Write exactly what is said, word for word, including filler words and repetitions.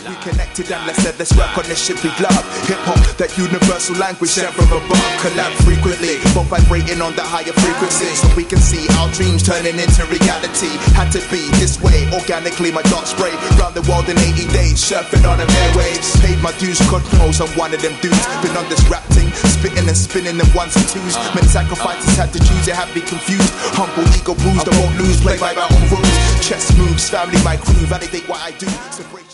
We connected and let's said let's work on this shit we love. Hip hop, that universal language sent from above. Collab frequently, both vibrating on the higher frequency, so we can see our dreams turning into reality. Had to be this way, organically my dark spray round the world in eighty days, surfing on the airwaves. Paid my dues, God knows I'm one of them dudes. Been on this rap thing, spitting and spinning them ones and twos. Many sacrifices had to choose, it had me confused. Humble, ego bruised, I won't lose, play by my own rules. Chess moves, family, my crew, validate what I do. So break